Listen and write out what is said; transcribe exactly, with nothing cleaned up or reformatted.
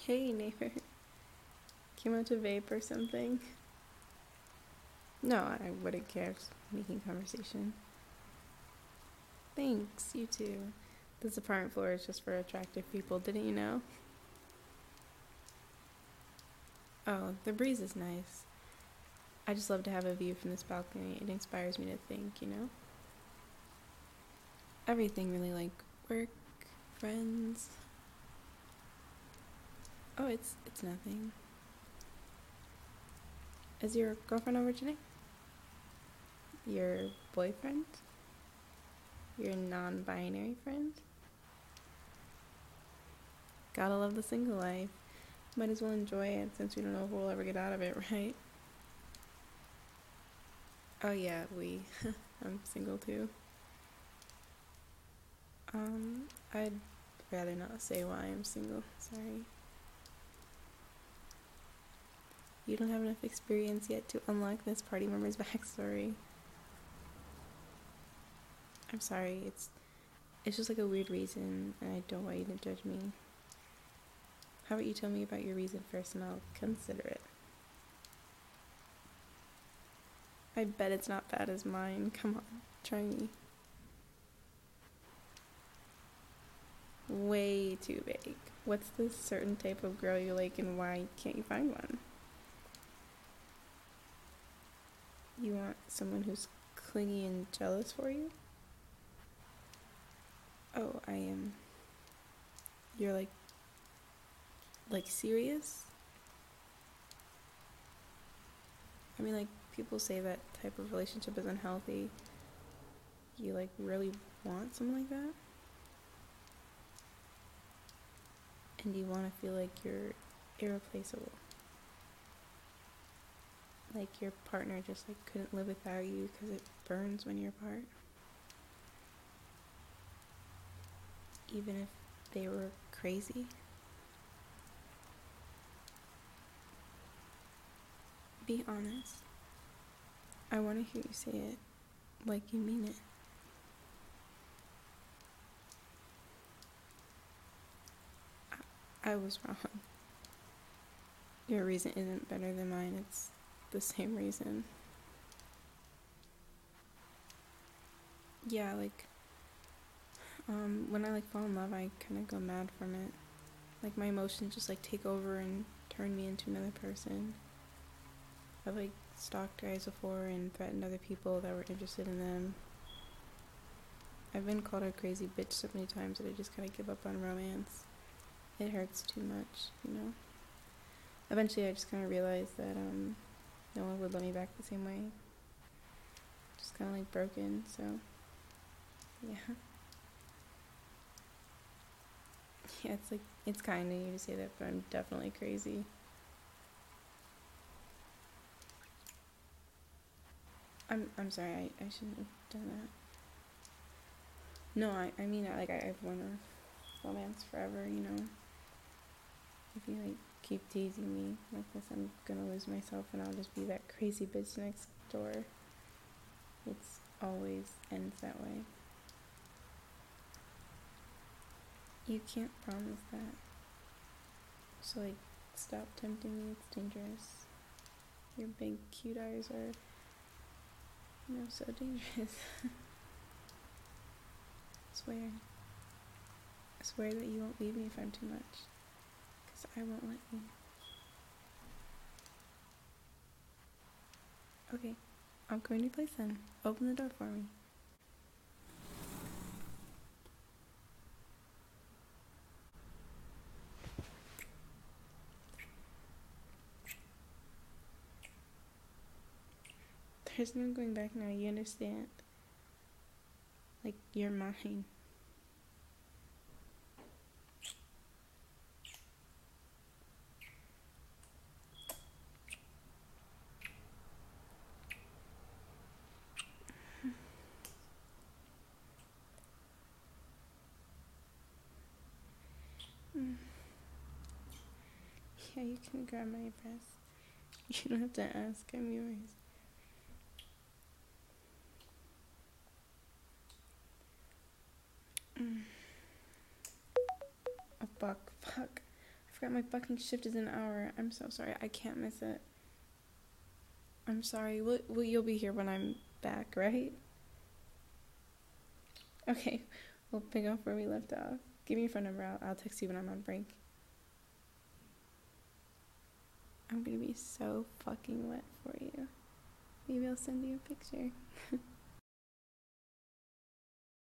Hey, neighbor. Came out to vape or something? No, I wouldn't care. Just making conversation. Thanks, you too. This apartment floor is just for attractive people, didn't you know? Oh, the breeze is nice. I just love to have a view from this balcony. It inspires me to think, you know? Everything really, like work, friends. Oh, it's it's nothing. Is your girlfriend over today? Your boyfriend? Your non-binary friend? Gotta love the single life. Might as well enjoy it since we don't know if we'll ever get out of it, right? Oh yeah, we. I'm single too. Um, I'd rather not say why I'm single. Sorry. You don't have enough experience yet to unlock this party member's backstory. I'm sorry. It's it's just like a weird reason, and I don't want you to judge me. How about you tell me about your reason first, and I'll consider it. I bet it's not bad as mine. Come on, try me. Way too vague. What's this certain type of girl you like, and why can't you find one? You want someone who's clingy and jealous for you? Oh, I am. You're like, like serious? I mean, like, people say that type of relationship is unhealthy. You, like, really want something like that? And you want to feel like you're irreplaceable. Like your partner just, like, couldn't live without you because it burns when you're apart. Even if they were crazy. Be honest. I want to hear you say it like you mean it. I, I was wrong. Your reason isn't better than mine. It's the same reason. Yeah, like, um, when I, like, fall in love, I kind of go mad from it. Like, my emotions just, like, take over and turn me into another person. I've, like, stalked guys before and threatened other people that were interested in them. I've been called a crazy bitch so many times that I just kind of give up on romance. It hurts too much, you know? Eventually, I just kind of realized that, um, no one would love me back the same way. Just kind of, like, broken, so, yeah. Yeah, it's, like, it's kind of you to say that, but I'm definitely crazy. I'm I'm sorry, I, I shouldn't have done that. No, I, I mean, I, like, I, I've wanted romance forever, you know? If you, like, keep teasing me like this, I'm gonna lose myself and I'll just be that crazy bitch next door. It's always ends that way. You can't promise that. So, like, stop tempting me, it's dangerous. Your big cute eyes are, you know, so dangerous. Swear. I swear that you won't leave me if I'm too much. Because I won't let you. Okay, I'm going to your place then. Open the door for me. There's no going back now, you understand? Like, you're mine. Mm. Yeah, you can grab my breast. You don't have to ask, I'm yours. Mm. Oh, fuck, fuck. forgot my fucking shift is an hour. I'm so sorry. I can't miss it. I'm sorry. Well, well, you'll be here when I'm back, right? Okay. We'll pick up where we left off. Give me your phone number. I'll, I'll text you when I'm on break. I'm gonna be so fucking wet for you. Maybe I'll send you a picture.